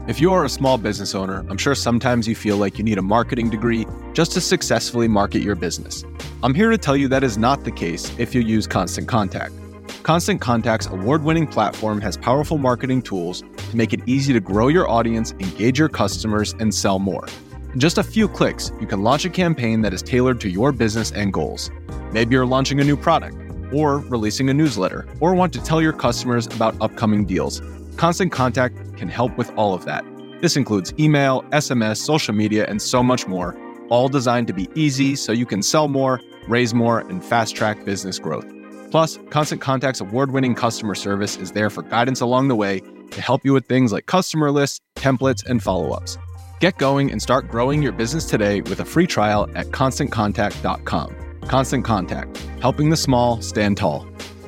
If you are a small business owner, I'm sure sometimes you feel like you need a marketing degree just to successfully market your business. I'm here to tell you that is not the case if you use Constant Contact. Constant Contact's award-winning platform has powerful marketing tools to make it easy to grow your audience, engage your customers, and sell more. In just a few clicks, you can launch a campaign that is tailored to your business and goals. Maybe you're launching a new product, or releasing a newsletter, or want to tell your customers about upcoming deals. Constant Contact can help with all of that. This includes email, SMS, social media, and so much more, all designed to be easy so you can sell more, raise more, and fast-track business growth. Plus, Constant Contact's award-winning customer service is there for guidance along the way to help you with things like customer lists, templates, and follow-ups. Get going and start growing your business today with a free trial at ConstantContact.com. Constant Contact, helping the small stand tall.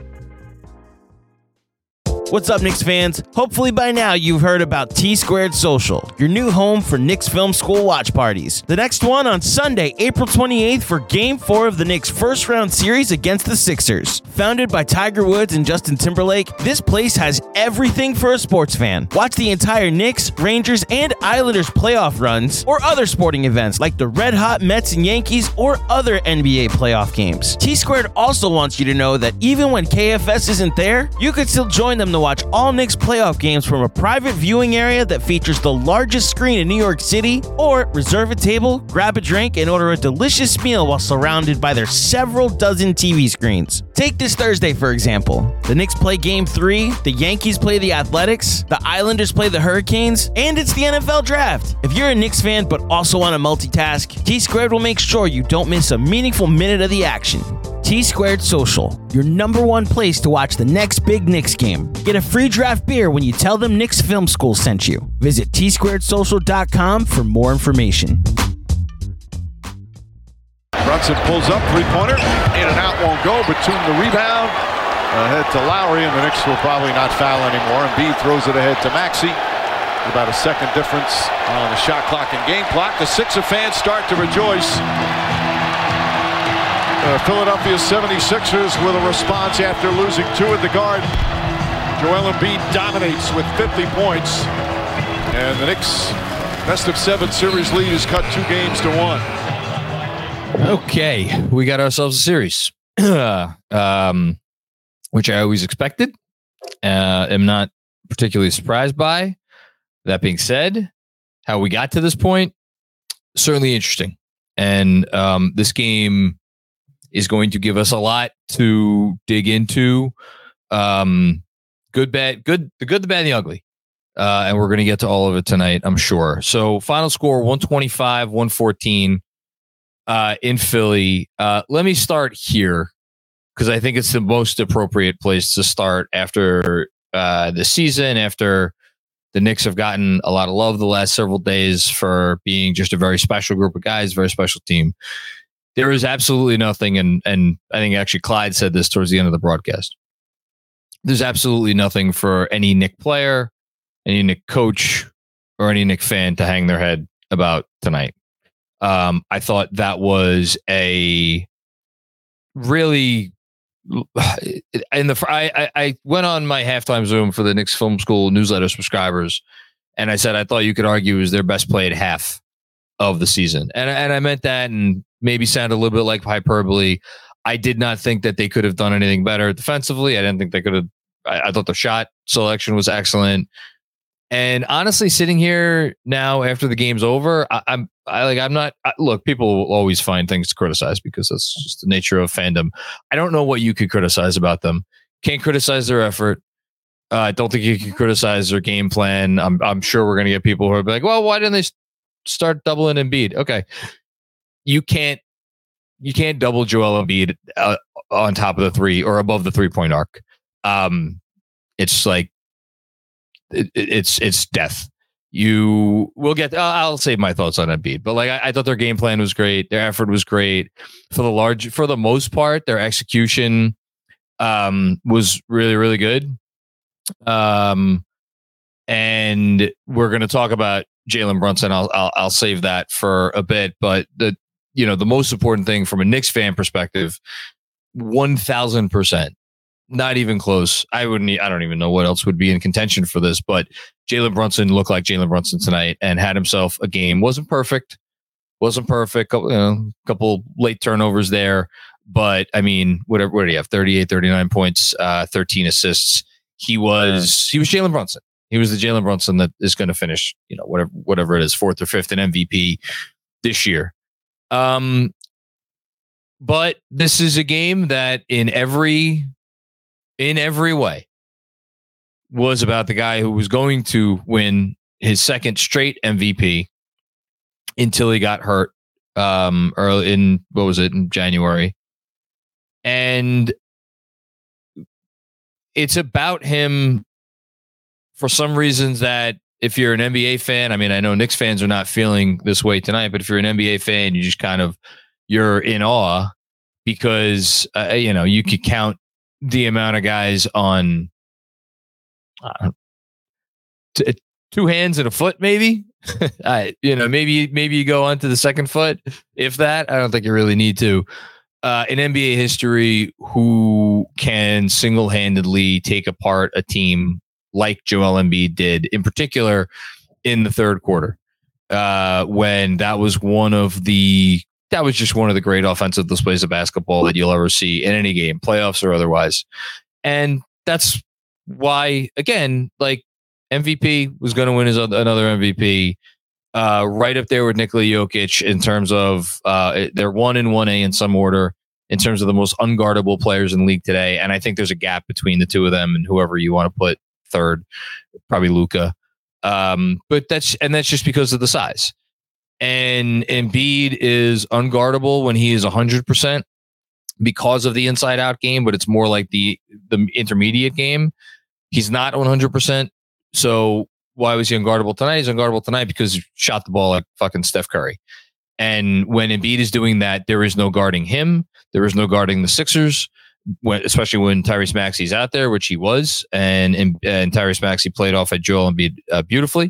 What's up, Knicks fans? Hopefully by now you've heard about T-Squared Social, your new home for Knicks Film School watch parties. The next one on Sunday, April 28th for Game 4 of the Knicks' first-round series against the Sixers. Founded by Tiger Woods and Justin Timberlake, this place has everything for a sports fan. Watch the entire Knicks, Rangers, and Islanders playoff runs, or other sporting events like the red-hot Mets and Yankees or other NBA playoff games. T-Squared also wants you to know that even when KFS isn't there, you can still join them to watch all Knicks playoff games from a private viewing area that features the largest screen in New York City, or reserve a table, grab a drink, and order a delicious meal while surrounded by their several dozen TV screens. Take this Thursday, for example. The Knicks play Game 3, the Yankees play the Athletics, the Islanders play the Hurricanes, and it's the NFL Draft. If you're a Knicks fan but also want to multitask, T-Squared will make sure you don't miss a meaningful minute of the action. T-Squared Social, your number one place to watch the next big Knicks game. Get a free draft beer when you tell them Knicks Film School sent you. Visit tsquaredsocial.com for more information. Brunson pulls up, three-pointer, in and out, won't go. Batum the rebound, ahead to Lowry, and the Knicks will probably not foul anymore. Embiid throws it ahead to Maxey. About a second difference on the shot clock and game clock. The Sixer fans start to rejoice. Philadelphia 76ers with a response after losing two at the Garden. Joel Embiid dominates with 50 points. And the Knicks' best-of-7 series lead is cut 2 games to 1. Okay, we got ourselves a series, which I always expected. Am not particularly surprised by. That being said, how we got to this point, certainly interesting. And this game is going to give us a lot to dig into. Good, bad, good, the good, the bad, and the ugly. And we're going to get to all of it tonight, I'm sure. So final score, 125-114 in Philly. Let me start here because I think it's the most appropriate place to start after the season, after the Knicks have gotten a lot of love the last several days for being just a very special group of guys, very special team. There is absolutely nothing, and I think actually Clyde said this towards the end of the broadcast. There's absolutely nothing for any Knick player, any Knick coach, or any Knick fan to hang their head about tonight. I thought that was a really... I went on my halftime Zoom for the Knicks Film School newsletter subscribers, and I said I thought you could argue it was their best played half of the season. And I meant that and maybe sounded a little bit like hyperbole. I did not think that they could have done anything better defensively. I didn't think they could have. I thought the shot selection was excellent. And honestly, sitting here now after the game's over, look, people will always find things to criticize because that's just the nature of fandom. I don't know what you could criticize about them. Can't criticize their effort. I don't think you can criticize their game plan. I'm sure we're going to get people who are like, well, why didn't they start doubling Embiid? Okay. You can't double Joel Embiid on top of the three or above the 3-point arc. It's like, it's death. You will get. I'll save my thoughts on Embiid, but like I thought their game plan was great. Their effort was great for the most part. Their execution was really, really good. And we're going to talk about Jalen Brunson. I'll save that for a bit. But the most important thing from a Knicks fan perspective, 1,000%, Not even close. I don't even know what else would be in contention for this, but Jalen Brunson looked like Jalen Brunson tonight and had himself a game. Wasn't perfect. Couple late turnovers there, but I mean, what do you have? 38, 39 points, 13 assists. He was Jalen Brunson. He was the Jalen Brunson that is going to finish, whatever it is, 4th or 5th in MVP this year. But this is a game that in every way was about the guy who was going to win his second straight MVP until he got hurt early in January. And it's about him for some reasons that if you're an NBA fan, I mean, I know Knicks fans are not feeling this way tonight, but if you're an NBA fan, you just you're in awe because, you could count the amount of guys on two hands and a foot, maybe. Maybe you go on to the second foot, if that. I don't think you really need to. In NBA history, who can single-handedly take apart a team like Joel Embiid did, in particular in the third quarter, when that was just one of the great offensive displays of basketball that you'll ever see in any game, playoffs or otherwise. And that's why, again, like MVP was going to win another MVP, right up there with Nikola Jokic in terms of they're 1 and 1A in some order in terms of the most unguardable players in the league today. And I think there's a gap between the two of them and whoever you want to put third, probably Luka. But that's just because of the size. And Embiid is unguardable when he is 100% because of the inside out game, but it's more like the intermediate game. He's not 100%. So why was he unguardable tonight? He's unguardable tonight because he shot the ball like fucking Steph Curry. And when Embiid is doing that, there is no guarding him. There is no guarding the Sixers, especially when Tyrese Maxey's out there, which he was. And Tyrese Maxey played off at Joel Embiid beautifully.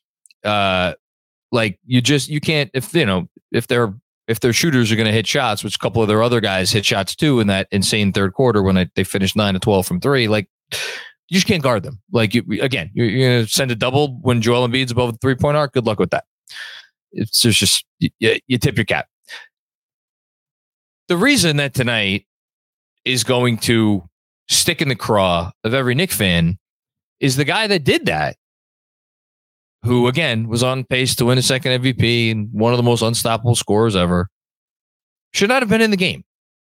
You can't, if their shooters are going to hit shots, which a couple of their other guys hit shots too in that insane third quarter when they finished 9 of 12 from 3, like you just can't guard them. Like you're going to send a double when Joel Embiid's above the 3-point arc. Good luck with that. It's just you tip your cap. The reason that tonight is going to stick in the craw of every Knicks fan is the guy that did that, who again was on pace to win a second MVP and one of the most unstoppable scorers ever, should not have been in the game.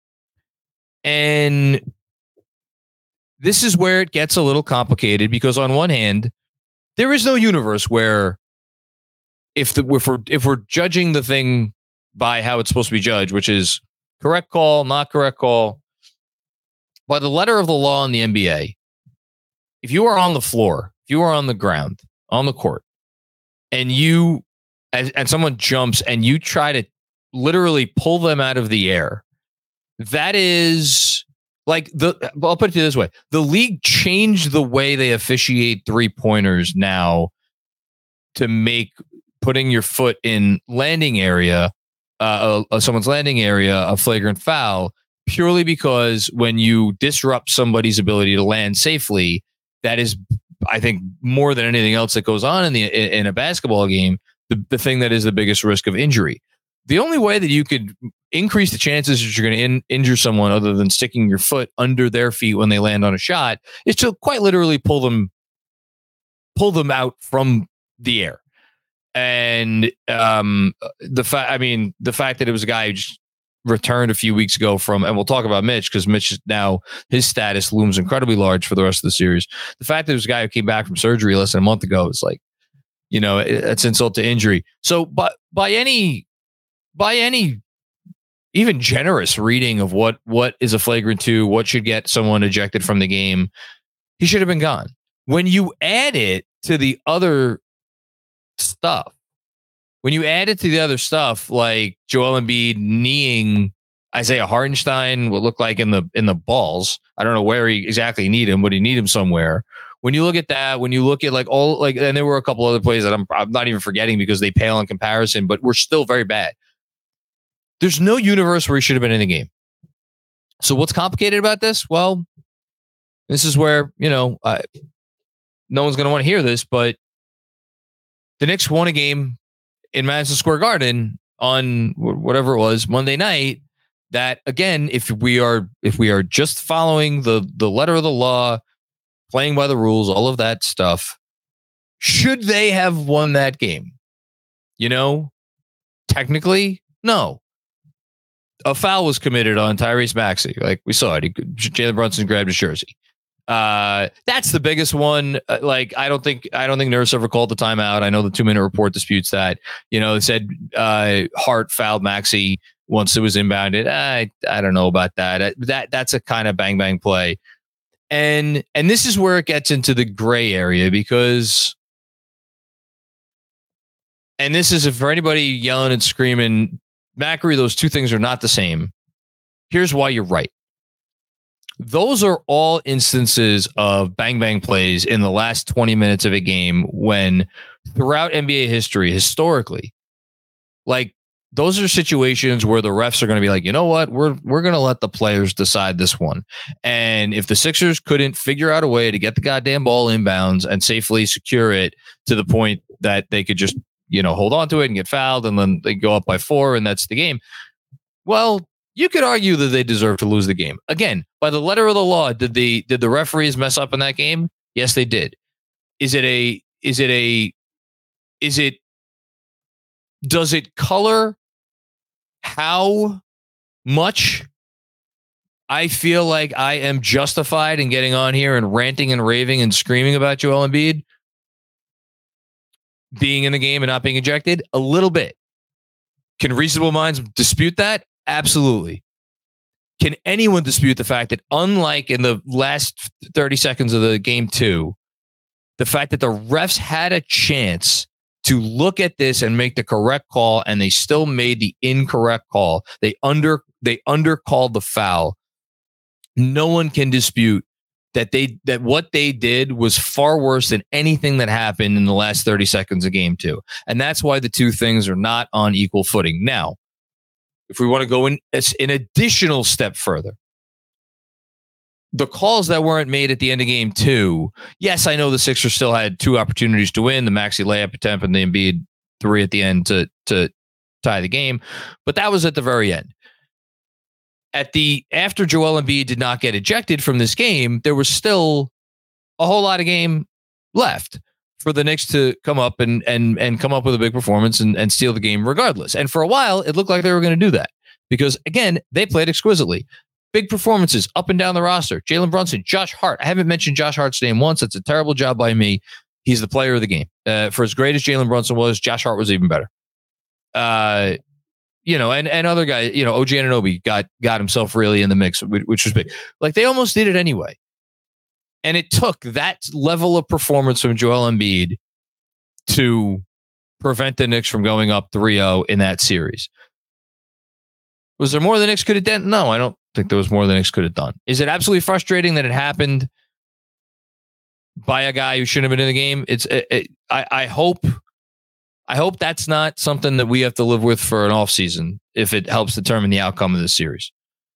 And this is where it gets a little complicated because on one hand, there is no universe where if we're judging the thing by how it's supposed to be judged, which is correct call, not correct call, by the letter of the law in the NBA, if you are on the floor, if you are on the ground, on the court, and someone jumps and you try to literally pull them out of the air, that is like I'll put it this way. The league changed the way they officiate 3-pointers now to make putting your foot in landing area, someone's landing area, a flagrant foul, purely because when you disrupt somebody's ability to land safely, that is, I think, more than anything else that goes on in a basketball game, the thing that is the biggest risk of injury. The only way that you could increase the chances that you're going to injure someone other than sticking your foot under their feet when they land on a shot is to quite literally pull them out from the air. And the fact that it was a guy who just returned a few weeks ago from, and we'll talk about Mitch because Mitch now, his status looms incredibly large for the rest of the series. The fact that it was a guy who came back from surgery less than a month ago is like, it's insult to injury. So, but by any even generous reading of what is a flagrant 2, what should get someone ejected from the game, he should have been gone. When you add it to the other stuff, like Joel Embiid kneeing Isaiah Hartenstein, what looked like in the balls. I don't know where he exactly need him, but he need him somewhere. When you look at that, when you look at and there were a couple other plays that I'm not even forgetting because they pale in comparison, but we're still very bad. There's no universe where he should have been in the game. So what's complicated about this? Well, This is where, no one's going to want to hear this, but the Knicks won a game in Madison Square Garden on whatever it was, Monday night, that, again, if we are just following the letter of the law, playing by the rules, all of that stuff, should they have won that game? Technically, no. A foul was committed on Tyrese Maxey. Like we saw it. Jalen Brunson grabbed his jersey. That's the biggest one. I don't think Nurse ever called the timeout. I know the 2-minute report disputes that. They said Hart fouled Maxey once it was inbounded. I don't know about that. That's a kind of bang bang play. And this is where it gets into the gray area because, and this is for anybody yelling and screaming, Macri, those two things are not the same. Here's why you're right. Those are all instances of bang bang plays in the last 20 minutes of a game when throughout NBA history, historically, those are situations where the refs are going to be like, you know what, we're going to let the players decide this one. And if the Sixers couldn't figure out a way to get the goddamn ball inbounds and safely secure it to the point that they could just, hold on to it and get fouled and then they go up by 4 and that's the game. Well, you could argue that they deserve to lose the game. Again, by the letter of the law, did the referees mess up in that game? Yes, they did. Does it color how much I feel like I am justified in getting on here and ranting and raving and screaming about Joel Embiid being in the game and not being ejected? A little bit. Can reasonable minds dispute that? Absolutely. Can anyone dispute the fact that, unlike in the last 30 seconds of the game 2, the fact that the refs had a chance to look at this and make the correct call and they still made the incorrect call? They undercalled the foul. No one can dispute that what they did was far worse than anything that happened in the last 30 seconds of game 2. And that's why the two things are not on equal footing. Now, if we want to go in an additional step further, the calls that weren't made at the end of game 2, yes, I know the Sixers still had 2 opportunities to win, the Maxey layup attempt and the Embiid 3 at the end to tie the game, but that was at the very end. After Joel Embiid did not get ejected from this game, there was still a whole lot of game left for the Knicks to come up and come up with a big performance and steal the game regardless. And for a while, it looked like they were going to do that because, again, they played exquisitely. Big performances up and down the roster. Jalen Brunson, Josh Hart. I haven't mentioned Josh Hart's name once. That's a terrible job by me. He's the player of the game. For as great as Jalen Brunson was, Josh Hart was even better. And other guys, OG Anunoby got himself really in the mix, which was big. They almost did it anyway. And it took that level of performance from Joel Embiid to prevent the Knicks from going up 3-0 in that series. Was there more the Knicks could have done? No, I don't think there was more the Knicks could have done. Is it absolutely frustrating that it happened by a guy who shouldn't have been in the game? I hope that's not something that we have to live with for an offseason if it helps determine the outcome of this series.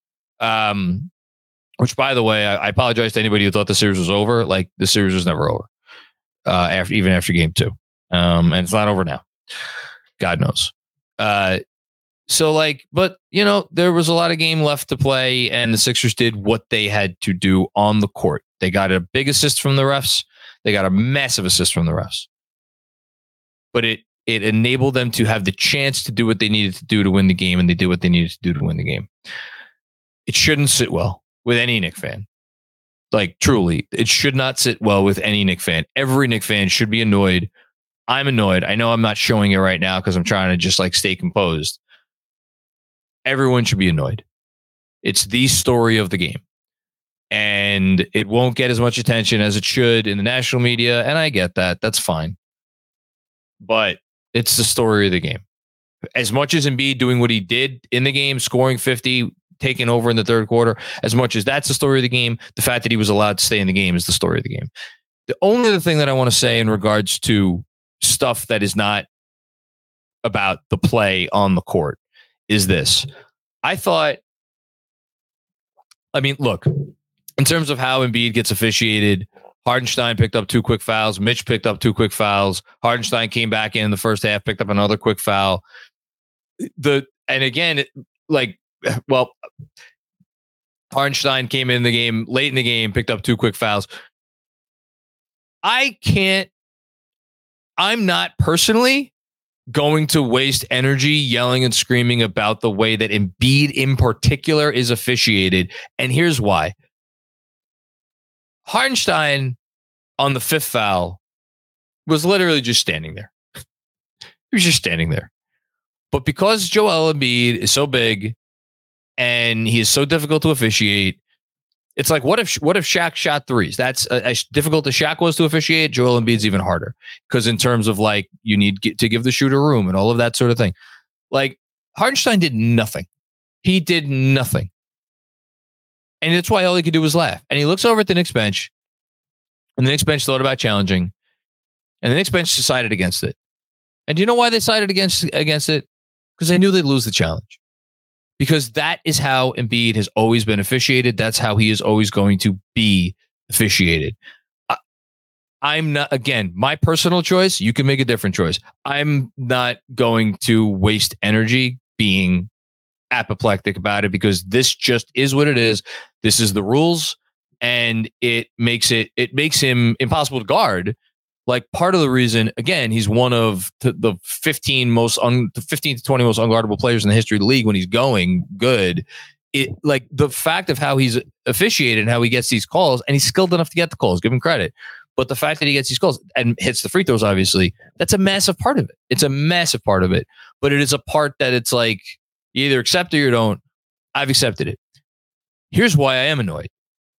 Which, by the way, I apologize to anybody who thought the series was over. The series was never over, even after game 2. And it's not over now. God knows. But there was a lot of game left to play, and the Sixers did what they had to do on the court. They got a big assist from the refs. They got a massive assist from the refs. But it enabled them to have the chance to do what they needed to do to win the game, and they did what they needed to do to win the game. It shouldn't sit well with any Knicks fan. Truly, it should not sit well with any Knicks fan. Every Knicks fan should be annoyed. I'm annoyed. I know I'm not showing it right now because I'm trying to just stay composed. Everyone should be annoyed. It's the story of the game. And it won't get as much attention as it should in the national media, and I get that. That's fine. But it's the story of the game. As much as Embiid doing what he did in the game, scoring 50, taking over in the third quarter, as much as that's the story of the game, the fact that he was allowed to stay in the game is the story of the game. The only other thing that I want to say in regards to stuff that is not about the play on the court is this. Look, in terms of how Embiid gets officiated, Hardenstein picked up 2 quick fouls. Mitch picked up 2 quick fouls. Hardenstein came back in the first half, picked up another quick foul. Hardenstein came in the game late in the game, picked up 2 quick fouls. I'm not personally going to waste energy yelling and screaming about the way that Embiid in particular is officiated. And here's why. Hardenstein on the 5th foul was literally just standing there. He was just standing there. But because Joel Embiid is so big and he is so difficult to officiate, it's like, what if Shaq shot threes? That's as difficult as Shaq was to officiate. Joel Embiid's even harder because in terms of like, you need to give the shooter room and all of that sort of thing. Like Hardenstein did nothing. He did nothing. And that's why all he could do was laugh. And he looks over at the Knicks bench, and the Knicks bench thought about challenging, and the Knicks bench decided against it. And do you know why they decided against it? Because they knew they'd lose the challenge. Because that is how Embiid has always been officiated. That's how he is always going to be officiated. I'm not, again, my personal choice, you can make a different choice. I'm not going to waste energy being apoplectic about it because this just is what it is. This is the rules, and it makes him impossible to guard. Like part of the reason, again, he's one of the 15 to 20 most unguardable players in the history of the league when he's going good. It like the fact of how he's officiated and how he gets these calls, and he's skilled enough to get the calls, give him credit. But the fact that he gets these calls and hits the free throws, obviously, that's a massive part of it. It's a massive part of it. But it is a part that it's like, you either accept it or you don't. I've accepted it. Here's why I am annoyed.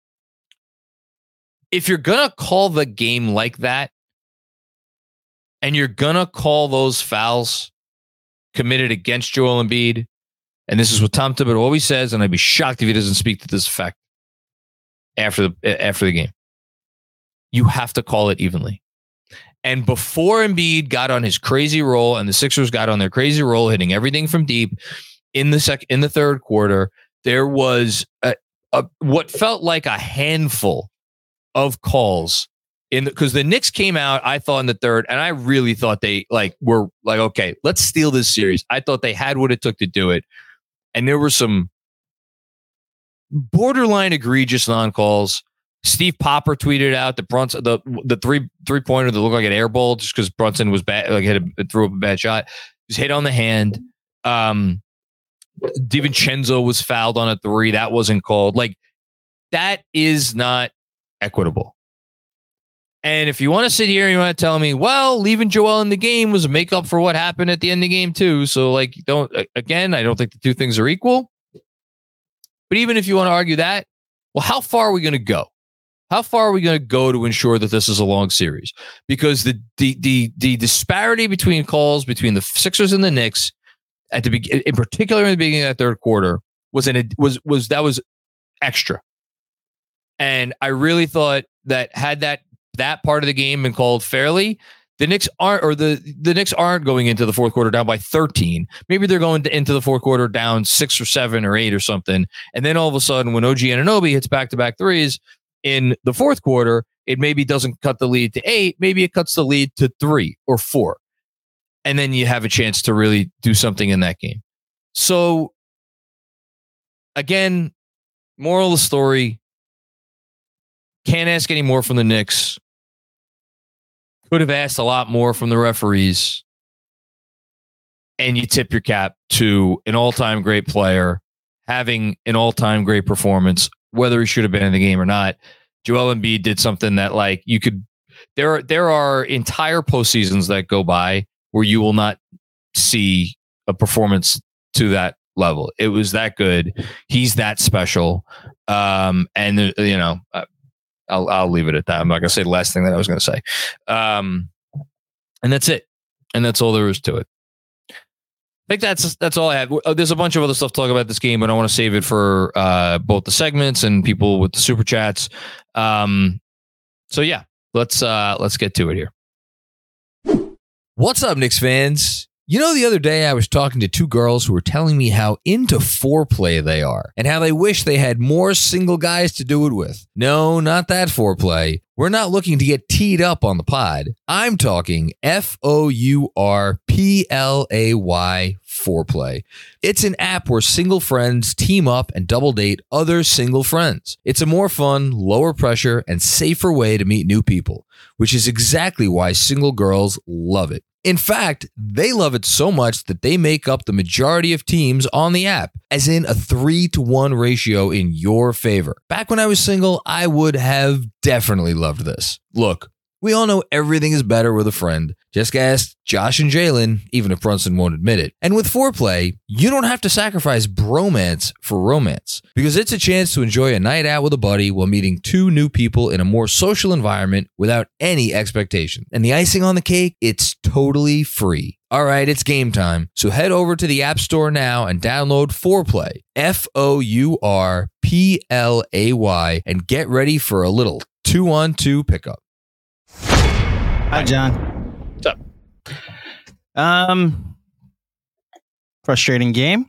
If you're going to call the game like that, and you're going to call those fouls committed against Joel Embiid, and this is what Tom Thibodeau always says, and I'd be shocked if he doesn't speak to this effect after the game. You have to call it evenly. And before Embiid got on his crazy roll, and the Sixers got on their crazy roll, hitting everything from deep in the third quarter, there was what felt like a handful of calls because the Knicks came out, I thought, in the third, and I really thought they were like, okay, let's steal this series. I thought they had what it took to do it. And there were some borderline egregious non-calls. Steve Popper tweeted out that Brunson, the three-pointer that looked like an air ball just because Brunson was bad, threw up a bad shot. He was hit on the hand. DiVincenzo was fouled on a 3. That wasn't called. Like, that is not equitable. And if you want to sit here and you want to tell me, well, leaving Joel in the game was a makeup for what happened at the end of the game too. So like, I don't think the two things are equal. But even if you want to argue that, well, how far are we going to go? How far are we going to go to ensure that this is a long series? Because the disparity between calls between the Sixers and the Knicks in particular in the beginning of that third quarter was extra. And I really thought that had that part of the game been called fairly, the Knicks aren't going into the fourth quarter down by 13. Maybe they're going into the fourth quarter down 6 or 7 or 8 or something. And then all of a sudden, when OG Anunoby hits back-to-back threes in the fourth quarter, it maybe doesn't cut the lead to 8. Maybe it cuts the lead to 3 or 4. And then you have a chance to really do something in that game. So, again, moral of the story, can't ask any more from the Knicks. Could have asked a lot more from the referees. And you tip your cap to an all-time great player having an all-time great performance, whether he should have been in the game or not. Joel Embiid did something that, like, you could. There are entire postseasons that go by where you will not see a performance to that level. It was that good. He's that special. And you know, I'll leave it at that. I'm not going to say the last thing that I was going to say. And that's it. And that's all there is to it. I think that's all I have. There's a bunch of other stuff to talk about this game, but I want to save it for both the segments and people with the super chats. So yeah, let's get to it here. What's up, Knicks fans? You know, the other day I was talking to two girls who were telling me how into foreplay they are and how they wish they had more single guys to do it with. No, not that foreplay. We're not looking to get teed up on the pod. I'm talking FOURPLAY foreplay. It's an app where single friends team up and double date other single friends. It's a more fun, lower pressure, and safer way to meet new people, which is exactly why single girls love it. In fact, they love it so much that they make up the majority of teams on the app, as in a 3-to-1 ratio in your favor. Back when I was single, I would have definitely loved this. Look, we all know everything is better with a friend. Just ask Josh and Jalen, even if Brunson won't admit it. And with foreplay, you don't have to sacrifice bromance for romance, because it's a chance to enjoy a night out with a buddy while meeting two new people in a more social environment without any expectation. And the icing on the cake, it's totally free. All right, it's game time. So head over to the App Store now and download Foreplay, FOURPLAY, and get ready for a little 2-on-2 pickup. Hi, John. What's up? Frustrating game.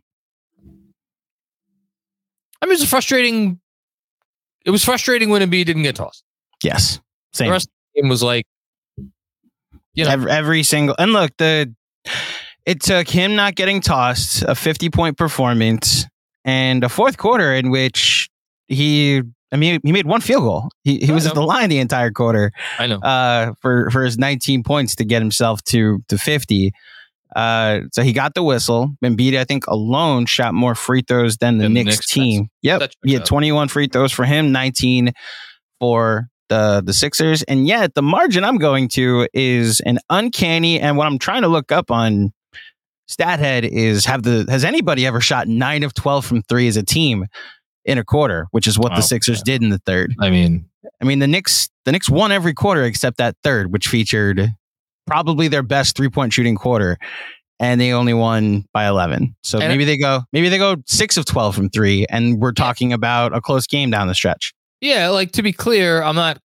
I mean, it was frustrating when Embiid didn't get tossed. Yes. Same. The rest of the game was like, you know, every single, and look, it took him not getting tossed, a 50-point performance, and a fourth quarter in which he made one field goal. He was at the line the entire quarter. I know. For his 19 points to get himself to 50. So he got the whistle. Embiid, I think, alone shot more free throws than the Knicks team. Yep. He had 21 free throws for him, 19 for the Sixers. And yet the margin I'm going to is an uncanny, and what I'm trying to look up on StatHead is has anybody ever shot 9 of 12 from 3 as a team in a quarter, which is what the Sixers did in the third. I mean, the Knicks won every quarter except that third, which featured probably their best 3-point shooting quarter, and they only won by 11. So maybe they go 6 of 12 from 3, and we're talking about a close game down the stretch. Yeah, like, to be clear, I'm not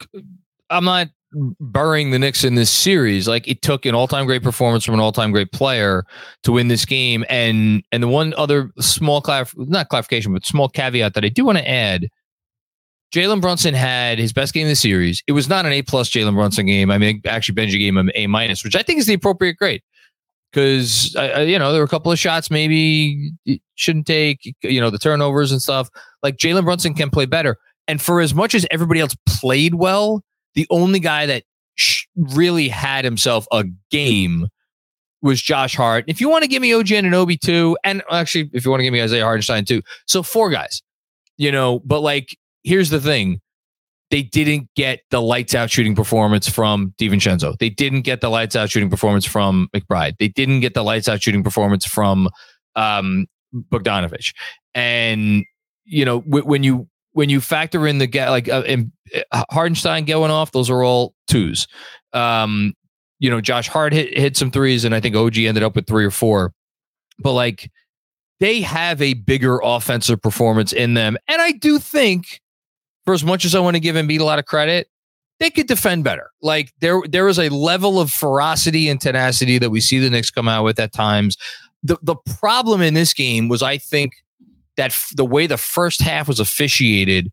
burying the Knicks in this series. Like, it took an all-time great performance from an all-time great player to win this game. And the one other small not clarification, but small caveat that I do want to add, Jalen Brunson had his best game of the series. It was not an A+ Jalen Brunson game. I mean, actually, Benji gave him an A-, which I think is the appropriate grade. Because, there were a couple of shots maybe you shouldn't take, the turnovers and stuff. Like, Jalen Brunson can play better. And for as much as everybody else played well, the only guy that really had himself a game was Josh Hart. If you want to give me OG Anunoby too, and actually, if you want to give me Isaiah Hartenstein too, so 4 guys, but like, here's the thing. They didn't get the lights out shooting performance from DiVincenzo. They didn't get the lights out shooting performance from McBride. They didn't get the lights out shooting performance from Bogdanovich. And, when you factor in Hartenstein going off, those are all 2s. Josh Hart hit some 3s, and I think OG ended up with 3 or 4. But like, they have a bigger offensive performance in them, and I do think, for as much as I want to give Embiid a lot of credit, they could defend better. Like, there is a level of ferocity and tenacity that we see the Knicks come out with at times. The problem in this game was, I think, that the way the first half was officiated,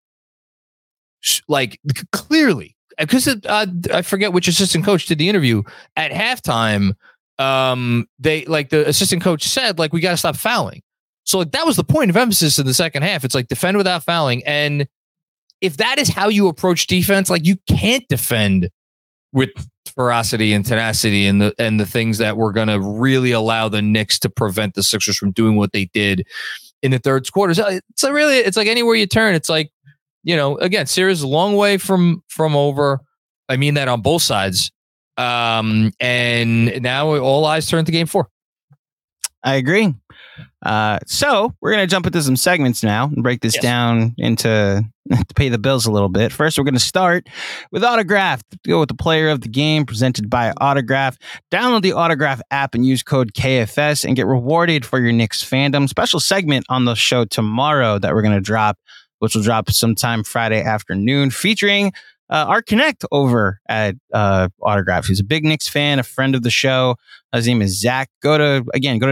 like, clearly, because I forget which assistant coach did the interview at halftime. The assistant coach said, like, we got to stop fouling. So, like, that was the point of emphasis in the second half. It's like, defend without fouling. And if that is how you approach defense, like, you can't defend with ferocity and tenacity and the things that were going to really allow the Knicks to prevent the Sixers from doing what they did in the third quarter. It's like anywhere you turn, it's like, again, series a long way from over. I mean that on both sides. And now all eyes turn to game 4. I agree. So we're going to jump into some segments now and break this down to pay the bills a little bit. First, we're going to start with Autograph. Go with the player of the game presented by Autograph. Download the Autograph app and use code KFS and get rewarded for your Knicks fandom. Special segment on the show tomorrow that we're going to drop, which will drop sometime Friday afternoon, featuring Art Connect over at Autograph, who's a big Knicks fan, a friend of the show. His name is Zach. Go to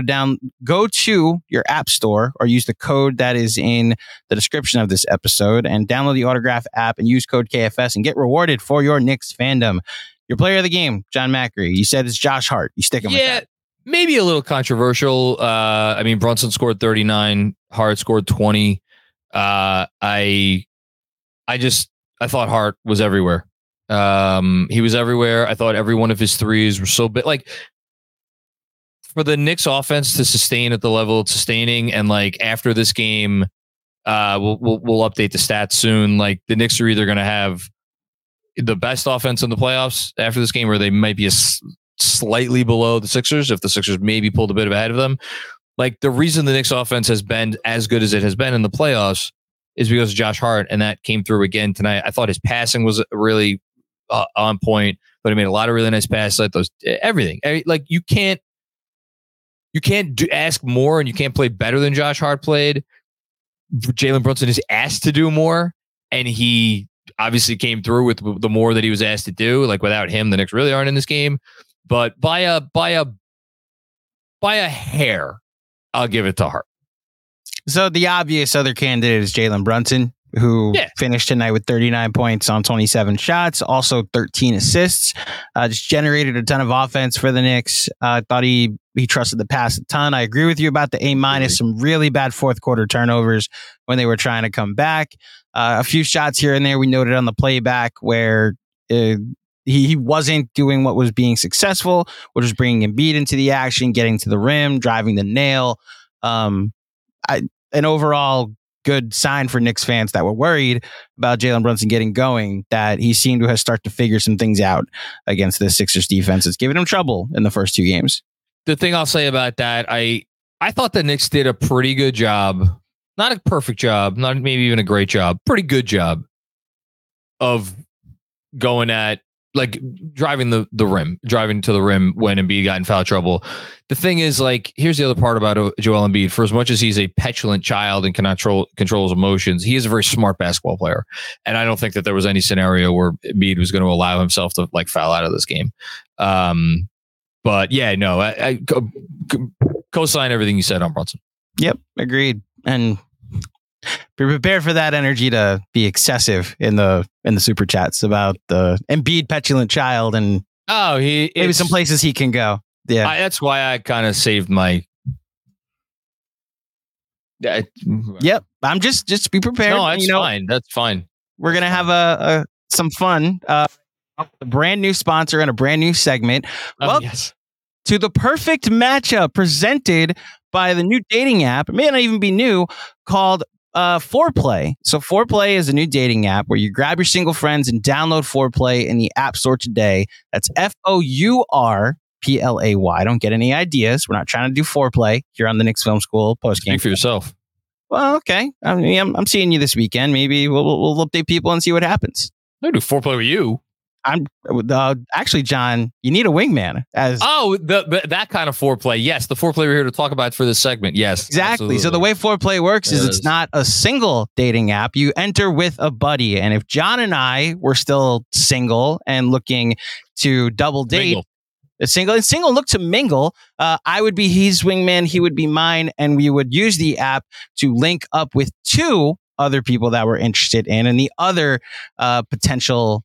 your app store or use the code that is in the description of this episode and download the Autograph app and use code KFS and get rewarded for your Knicks fandom. Your player of the game, John Macri. You said it's Josh Hart. You sticking with that? Maybe a little controversial. I mean, Brunson scored 39. Hart scored 20. I thought Hart was everywhere. He was everywhere. I thought every one of his threes were so big. Like, for the Knicks offense to sustain at the level it's sustaining, and like after this game, we'll update the stats soon. Like, the Knicks are either going to have the best offense in the playoffs after this game, or they might be slightly below the Sixers if the Sixers maybe pulled a bit ahead of them. Like, the reason the Knicks offense has been as good as it has been in the playoffs is because of Josh Hart, and that came through again tonight. I thought his passing was really on point, but he made a lot of really nice passes. Like those, everything. Like, you can't ask more, and you can't play better than Josh Hart played. Jalen Brunson is asked to do more, and he obviously came through with the more that he was asked to do. Like, without him, the Knicks really aren't in this game. But by a hair, I'll give it to Hart. So the obvious other candidate is Jalen Brunson, who finished tonight with 39 points on 27 shots, also 13 assists, just generated a ton of offense for the Knicks. Thought he trusted the pass a ton. I agree with you about the A-, some really bad fourth quarter turnovers when they were trying to come back. A few shots here and there we noted on the playback where he wasn't doing what was being successful, which was bringing Embiid into the action, getting to the rim, driving the nail. An overall good sign for Knicks fans that were worried about Jalen Brunson getting going, that he seemed to have started to figure some things out against the Sixers defense. It's giving him trouble in the first two games. The thing I'll say about that, I thought the Knicks did a pretty good job, not a perfect job, not maybe even a great job, pretty good job of going at, like, driving to the rim when Embiid got in foul trouble. The thing is, like, here's the other part about Joel Embiid. For as much as he's a petulant child and cannot control his emotions, he is a very smart basketball player. And I don't think that there was any scenario where Embiid was going to allow himself to, like, foul out of this game. But yeah, no, I co-sign everything you said on Brunson. Yep, agreed. And be prepared for that energy to be excessive in the super chats about the Embiid petulant child, and maybe some places he can go. Yeah, that's why I kind of saved my. Yep, I'm just be prepared. No, that's fine. That's fine. We're gonna have some fun. A brand new sponsor and a brand new segment. Yes. To the perfect matchup presented by the new dating app. It may not even be new, called Foreplay. So Foreplay is a new dating app where you grab your single friends and download Foreplay in the App Store today. That's Fourplay. Don't get any ideas. We're not trying to do foreplay here on the Knicks Film School postgame. Speak for yourself. Well, okay. I mean, I'm seeing you this weekend. Maybe we'll update people and see what happens. I do foreplay with you. I'm actually, John, you need a wingman. That kind of foreplay. Yes, the foreplay we're here to talk about for this segment. Yes, exactly. Absolutely. So the way foreplay works is it's not a single dating app. You enter with a buddy, and if John and I were still single and looking to double date, single look to mingle, I would be his wingman, he would be mine, and we would use the app to link up with two other people that we're interested in, and the other potential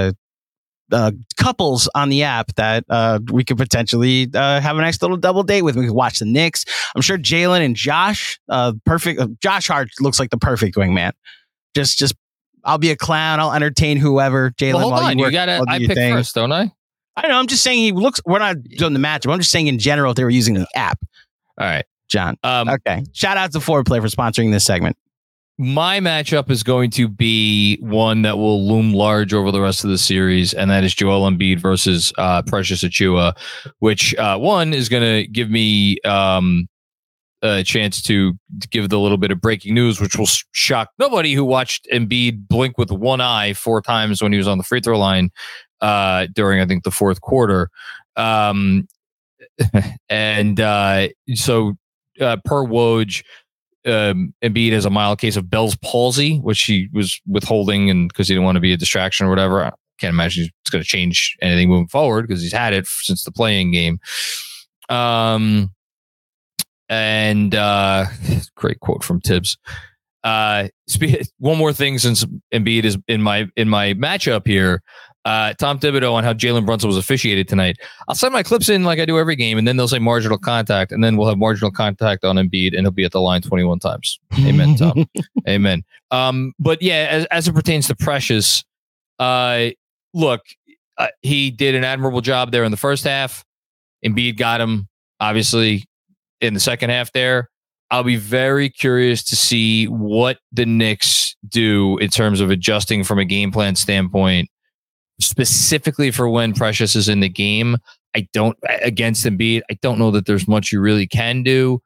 couples on the app that we could potentially have a nice little double date with. We could watch the Knicks. I'm sure Jalen and Josh, Josh Hart looks like the perfect wingman. Just I'll be a clown. I'll entertain whoever. Jalen, hold on. I pick first, don't I? I don't know. I'm just saying he looks. We're not doing the matchup. I'm just saying in general if they were using the app. All right, John. Okay. Shout out to Foreplay for sponsoring this segment. My matchup is going to be one that will loom large over the rest of the series, and that is Joel Embiid versus Precious Achiuwa, which one is going to give me a chance to give the little bit of breaking news, which will shock nobody who watched Embiid blink with one eye 4 times when he was on the free throw line during, I think, the fourth quarter. So per Woj, Embiid has a mild case of Bell's palsy, which he was withholding and because he didn't want to be a distraction or whatever. I can't imagine it's going to change anything moving forward because he's had it since the playing game. Great quote from Tibbs. One more thing, since Embiid is in my matchup here. Tom Thibodeau on how Jalen Brunson was officiated tonight. I'll send my clips in like I do every game, and then they'll say marginal contact, and then we'll have marginal contact on Embiid, and he'll be at the line 21 times. Amen, Tom. Amen. But yeah, as it pertains to Precious, look, he did an admirable job there in the first half. Embiid got him, obviously, in the second half there. I'll be very curious to see what the Knicks do in terms of adjusting from a game plan standpoint, specifically for when Precious is in the game. Against Embiid, I don't know that there's much you really can do.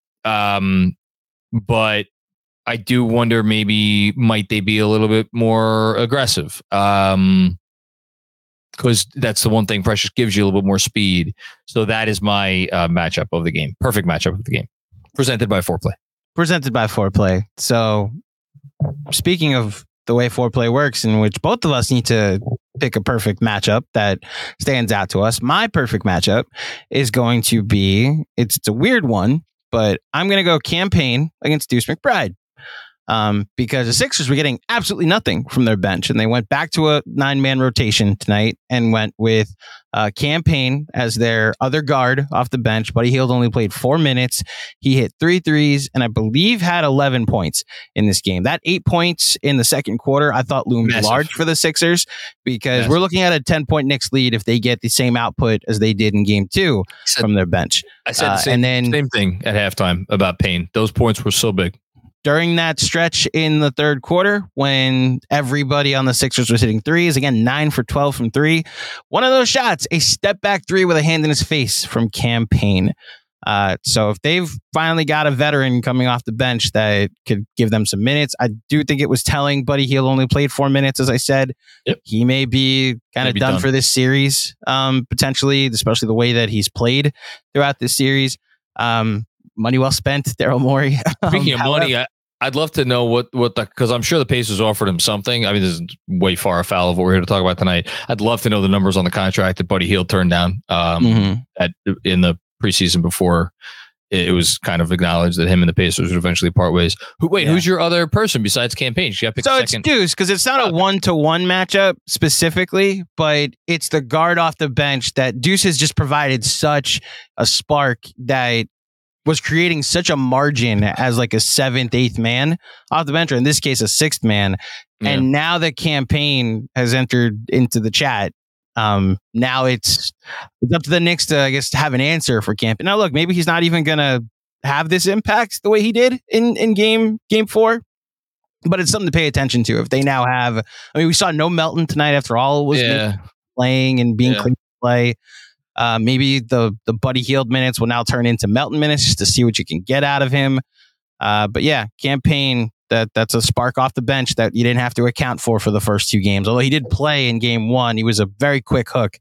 But I do wonder, maybe might they be a little bit more aggressive? Because that's the one thing, Precious gives you a little bit more speed. So that is my matchup of the game. Perfect matchup of the game. Presented by Foreplay. So speaking of the way Foreplay works, in which both of us need to pick a perfect matchup that stands out to us, my perfect matchup is going to be, it's a weird one, but I'm going to go Campaign against Deuce McBride. Because the Sixers were getting absolutely nothing from their bench, and they went back to a 9-man rotation tonight and went with Campaign as their other guard off the bench. Buddy Hield only played 4 minutes. He hit 3 threes and I believe had 11 points in this game. That 8 points in the second quarter I thought loomed large for the Sixers, because we're looking at a 10-point Knicks lead if they get the same output as they did in game 2 from their bench. I said the same thing at halftime about Payne. Those points were so big. During that stretch in the third quarter, when everybody on the Sixers was hitting threes, again, 9 for 12 from 3. One of those shots, a step back 3 with a hand in his face from Campaign. So if they've finally got a veteran coming off the bench that could give them some minutes, I do think it was telling. Buddy Hield only played 4 minutes, as I said. Yep. He may be kind of done for this series, potentially, especially the way that he's played throughout this series. Money well spent, Daryl Morey. Speaking of money, I'd love to know what because I'm sure the Pacers offered him something. I mean, this is way far afoul of what we're here to talk about tonight. I'd love to know the numbers on the contract that Buddy Hield turned down in the preseason before it was kind of acknowledged that him and the Pacers would eventually part ways. Who's your other person besides Campaign? You got to pick so it's Deuce, because it's not a 1-to-1 matchup specifically, but it's the guard off the bench that Deuce has just provided such a spark that was creating such a margin as like a 7th, 8th man off the bench, or in this case, a 6th man. Yeah. And now the Campaign has entered into the chat. Now it's up to the Knicks to, I guess, to have an answer for Campaign. Now, look, maybe he's not even going to have this impact the way he did in game 4, but it's something to pay attention to. If they now have, I mean, we saw no Melton tonight after all was playing and being clean to play. Maybe the Buddy Hield minutes will now turn into Melton minutes just to see what you can get out of him. But yeah, Campaign, that's a spark off the bench that you didn't have to account for the first 2 games. Although he did play in game 1, he was a very quick hook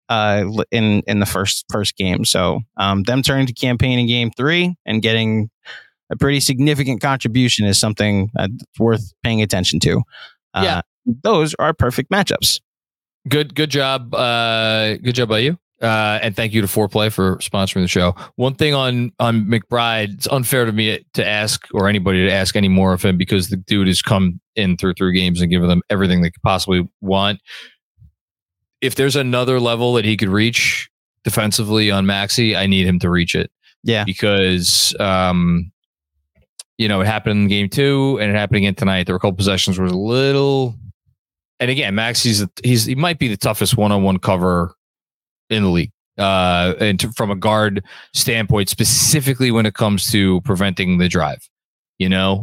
in the first game. So them turning to Campaign in game 3 and getting a pretty significant contribution is something that's worth paying attention to. Those are perfect matchups. Good job. Good job by you. And thank you to Foreplay for sponsoring the show. One thing on McBride, it's unfair to me to ask, or anybody to ask any more of him, because the dude has come in through 3 games and given them everything they could possibly want. If there's another level that he could reach defensively on Maxey, I need him to reach it. Yeah. Because, it happened in game 2 and it happened again tonight. There were a couple possessions where it was a little, and again, Maxey's he might be the toughest one-on-one cover in the league, and from a guard standpoint, specifically when it comes to preventing the drive, because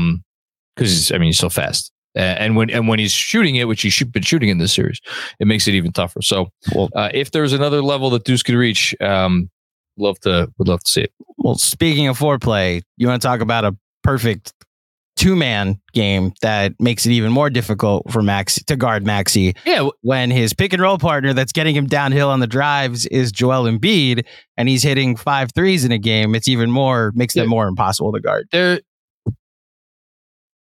he's so fast, and when he's shooting it, which he's been shooting in this series, it makes it even tougher. So, if there's another level that Deuce could reach, would love to see it. Well, speaking of Foreplay, you want to talk about a perfect 2-man game that makes it even more difficult for Maxey to guard Maxey. Yeah, when his pick and roll partner that's getting him downhill on the drives is Joel Embiid, and he's hitting 5 threes in a game, it's even more makes them more impossible to guard.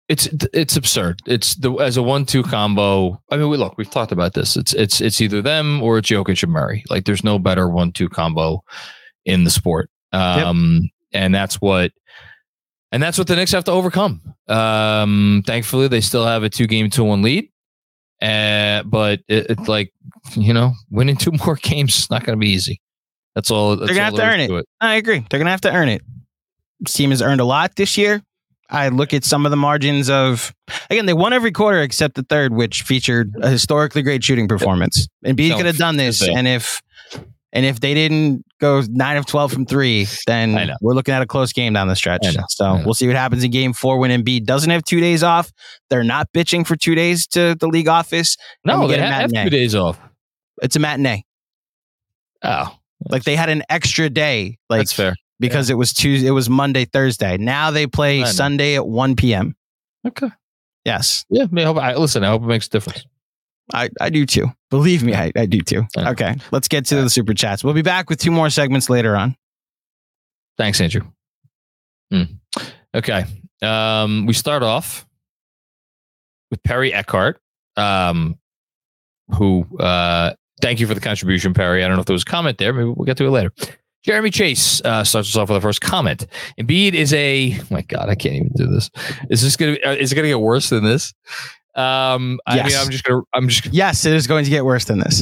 It's absurd. It's as a 1-2 combo. I mean, we've talked about this. It's either them or it's Jokic and Murray. Like there's no better 1-2 combo in the sport. And that's what the Knicks have to overcome. Thankfully, they still have a 2-game 2-1 lead. But it's like, winning 2 more games is not going to be easy. That's all. They're going to have to earn it. I agree. They're going to have to earn it. This team has earned a lot this year. I look at some of the margins of, again, they won every quarter except the third, which featured a historically great shooting performance. And Embiid could have done this. And if they didn't go 9 of 12 from 3, then we're looking at a close game down the stretch. So we'll see what happens in game 4 when Embiid doesn't have 2 days off. They're not bitching for 2 days to the league office. No, they have 2 days off. It's a matinee. Oh. Like they had an extra day. Like, that's fair. Because it was Tuesday, it was Monday, Thursday. Now they play Sunday at 1 p.m. Okay. Yes. Yeah. I hope it makes a difference. I do too. Believe me, I do too. Okay. Let's get to the super chats. We'll be back with 2 more segments later on. Thanks, Andrew. Okay. We start off with Perry Eckhart, who, thank you for the contribution, Perry. I don't know if there was a comment there. Maybe we'll get to it later. Jeremy Chase starts us off with the first comment. Embiid is oh my God, I can't even do this. Is it going to get worse than this? Yes. Yes, it is going to get worse than this.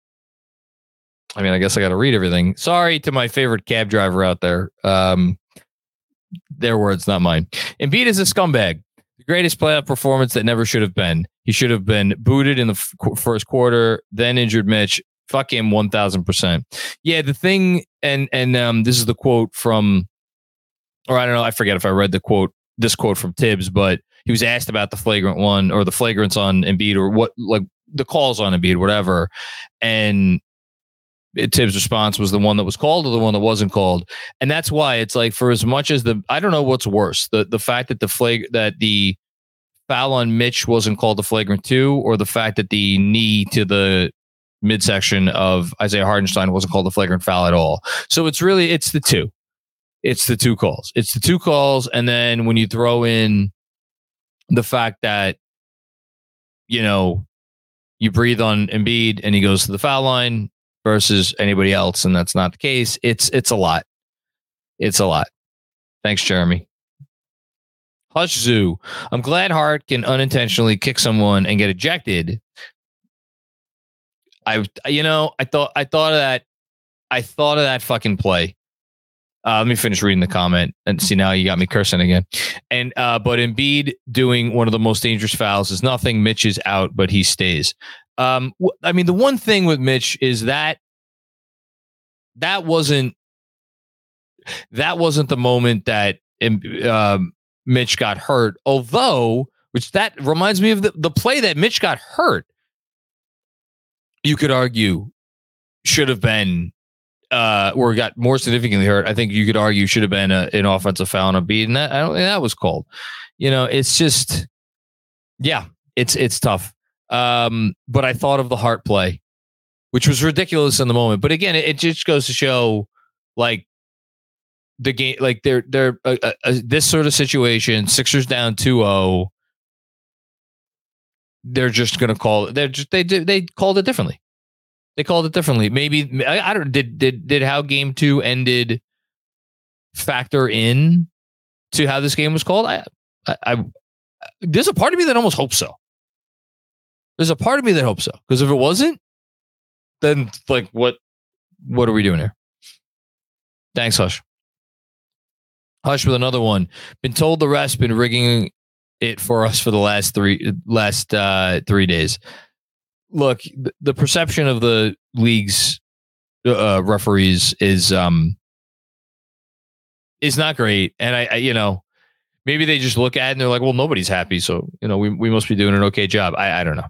I mean, I guess I got to read everything. Sorry to my favorite cab driver out there. Their words, not mine. Embiid is a scumbag. The greatest playoff performance that never should have been. He should have been booted in the first quarter, then injured Mitch. Fuck him 1,000%. Yeah, the thing, and this is the quote from, or I don't know, I forget if I read this quote from Tibbs, but he was asked about the flagrant one or the flagrants on Embiid or what, like the calls on Embiid, whatever. And Tibbs' response was the one that was called or the one that wasn't called. And that's why it's like, for as much as I don't know what's worse, the fact that the foul on Mitch wasn't called the flagrant 2, or the fact that the knee to the midsection of Isaiah Hartenstein wasn't called the flagrant foul at all. So it's the 2. It's the 2 calls. It's the 2 calls. And then when you throw in the fact that, you breathe on Embiid and he goes to the foul line versus anybody else, and that's not the case. It's a lot. It's a lot. Thanks, Jeremy. Hush Zoo. I'm glad Hart can unintentionally kick someone and get ejected. I thought of that fucking play. Let me finish reading the comment and see, now you got me cursing again. And but Embiid doing one of the most dangerous fouls is nothing. Mitch is out, but he stays. I mean, the one thing with Mitch is that wasn't the moment that Mitch got hurt. Although, which that reminds me of the play that Mitch got hurt. You could argue should have been, or got more significantly hurt. I think you could argue should have been an offensive foul on Embiid, and I don't think that was called. It's just, yeah, it's tough. But I thought of the Hart play, which was ridiculous in the moment. But again, it just goes to show, like, the game, like they're this sort of situation, Sixers down 2-0. They're just going to call it. They called it differently. They called it differently. Maybe I don't. Did how game 2 ended factor in to how this game was called? I there's a part of me that almost hopes so. There's a part of me that hopes so, because if it wasn't, then like what are we doing here? Thanks, Hush. Hush with another one. Been told the refs been rigging it for us for the last 3 days. Look, the perception of the league's referees is not great, and I maybe they just look at it and they're like, well, nobody's happy, so we must be doing an okay job. I don't know.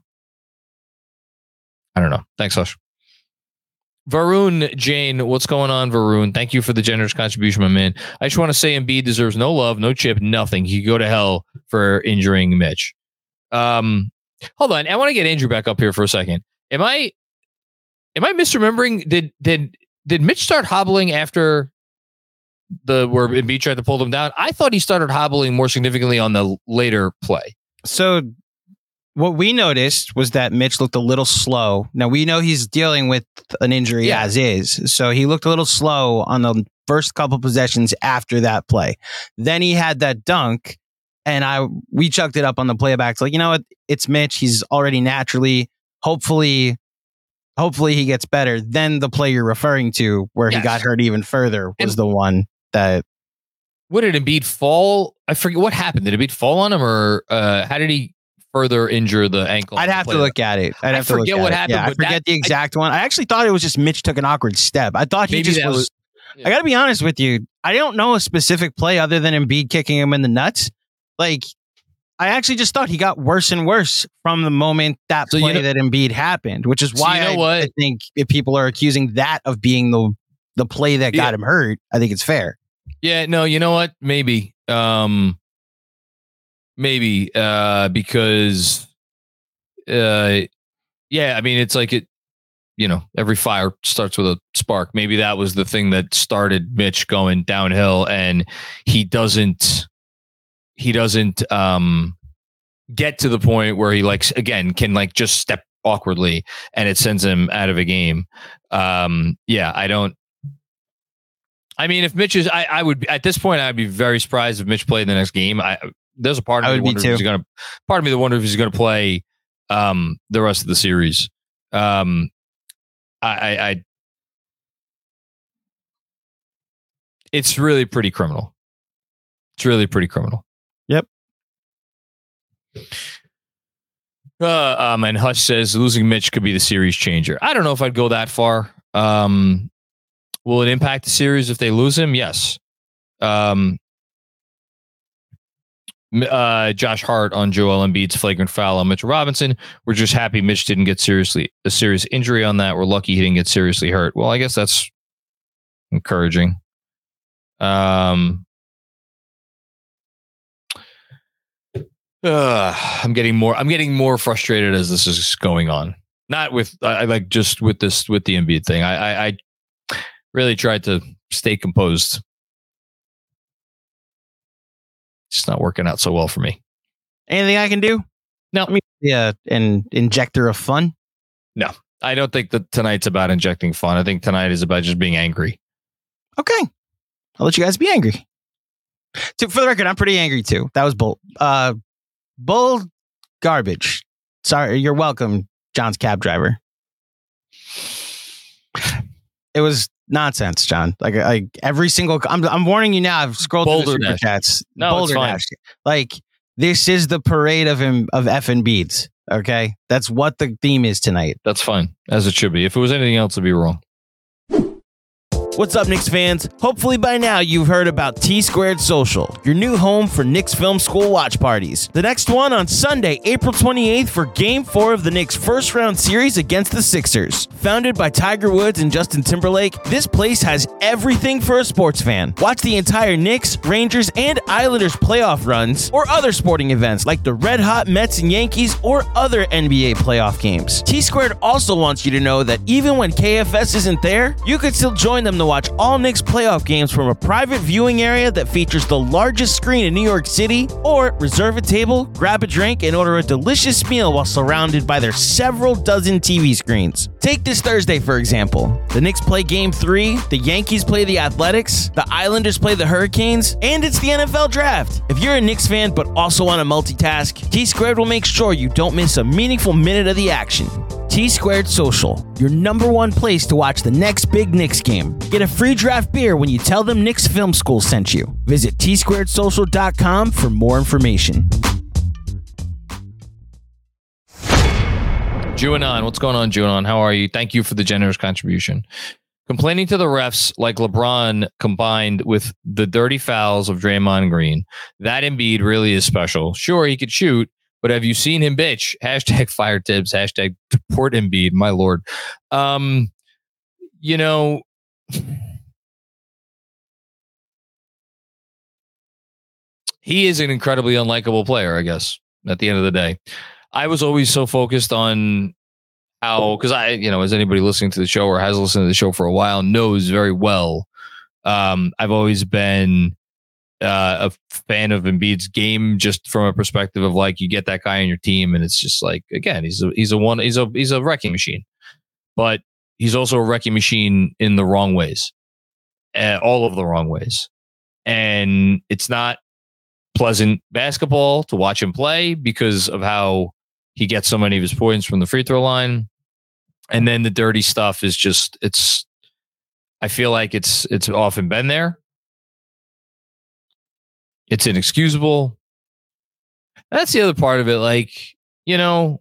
Thanks, Hush. Varun Jane, what's going on, Varun? Thank you for the generous contribution, my man. I just want to say Embiid deserves no love, no chip, nothing. He could go to hell for injuring Mitch. Hold on, I want to get Andrew back up here for a second. Am I misremembering? Did Mitch start hobbling after where Embiid tried to pull them down. I thought he started hobbling more significantly on the later play. So what we noticed was that Mitch looked a little slow. Now we know he's dealing with an injury as is, so he looked a little slow on the first couple possessions after that play. Then he had that dunk, and we chucked it up on the playbacks. Like, you know what? It's Mitch. He's already naturally, hopefully he gets better. Then the play you're referring to, where he got hurt even further, was the one that. What did Embiid fall? I forget what happened. Did Embiid fall on him, or how did he further injure the ankle? I'd have to look at it. I forget what happened. Yeah, I forget the exact one. I actually thought it was just Mitch took an awkward step. I thought he just was. I got to be honest with you. I don't know a specific play other than Embiid kicking him in the nuts. Like, I actually just thought he got worse and worse from the moment that play that Embiid happened, which is why I think if people are accusing that of being the play that got him hurt, I think it's fair. Yeah, no, you know what? Maybe. Because I mean, it's like every fire starts with a spark. Maybe that was the thing that started Mitch going downhill, and he doesn't get to the point where he can just step awkwardly and it sends him out of a game. I mean, if Mitch is, I would at this point, I'd be very surprised if Mitch played the next game. There's a part of me that wonders if he's going to play the rest of the series. It's really pretty criminal. Yep. And Hush says losing Mitch could be the series changer. I don't know if I'd go that far. Will it impact the series if they lose him? Yes. Josh Hart on Joel Embiid's flagrant foul on Mitchell Robinson. We're just happy Mitch didn't get a serious injury on that. We're lucky he didn't get seriously hurt. Well, I guess that's encouraging. I'm getting more frustrated as this is going on. Not with with the Embiid thing. I really tried to stay composed. It's not working out so well for me. Anything I can do? No. An injector of fun? No. I don't think that tonight's about injecting fun. I think tonight is about just being angry. Okay. I'll let you guys be angry. For the record, I'm pretty angry too. That was bull garbage. Sorry, you're welcome, John's cab driver. It was nonsense, John. Like every single. I'm warning you now. I've scrolled through the super chats. No, Boulder Dash. Like, this is the parade of effing beads. Okay, that's what the theme is tonight. That's fine, as it should be. If it was anything else, it'd be wrong. What's up, Knicks fans? Hopefully by now you've heard about T-Squared Social, your new home for Knicks Film School watch parties. The next one on Sunday, April 28th for Game 4 of the Knicks' first-round series against the Sixers. Founded by Tiger Woods and Justin Timberlake, this place has everything for a sports fan. Watch the entire Knicks, Rangers, and Islanders playoff runs, or other sporting events like the red-hot Mets and Yankees, or other NBA playoff games. T-Squared also wants you to know that even when KFS isn't there, you could still join them to watch all Knicks playoff games from a private viewing area that features the largest screen in New York City, or reserve a table, grab a drink, and order a delicious meal while surrounded by their several dozen TV screens. Take this Thursday, for example. The Knicks play Game 3, the Yankees play the Athletics, the Islanders play the Hurricanes, and it's the NFL Draft. If you're a Knicks fan but also want to multitask, T-Squared will make sure you don't miss a meaningful minute of the action. T-Squared Social, your #1 place to watch the next big Knicks game. Get a free draft beer when you tell them Knicks Film School sent you. Visit tsquaredsocial.com for more information. Juanon, what's going on, Juanon? How are you? Thank you for the generous contribution. Complaining to the refs like LeBron combined with the dirty fouls of Draymond Green. That Embiid really is special. Sure, he could shoot, but have you seen him bitch? Hashtag fire Tibbs. Hashtag deport Embiid. My Lord. He is an incredibly unlikable player, I guess, at the end of the day. I was always so focused on how, because as anybody listening to the show or has listened to the show for a while knows very well I've always been a fan of Embiid's game, just from a perspective of like, you get that guy on your team, and it's just like, again, he's a wrecking machine, but he's also a wrecking machine in the wrong ways, all of the wrong ways, and it's not pleasant basketball to watch him play because of how he gets so many of his points from the free throw line, and then the dirty stuff is just I feel like it's often been there. It's inexcusable. That's the other part of it. Like, you know,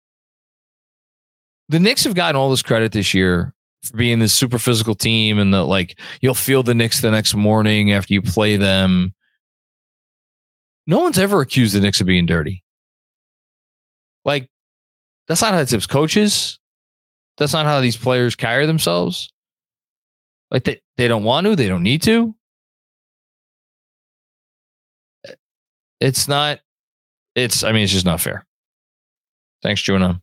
the Knicks have gotten all this credit this year for being this super physical team, and that like you'll feel the Knicks the next morning after you play them. No one's ever accused the Knicks of being dirty. Like, that's not how it tips coaches. That's not how these players carry themselves. Like, they don't want to. They don't need to. It's just not fair. Thanks, Juno.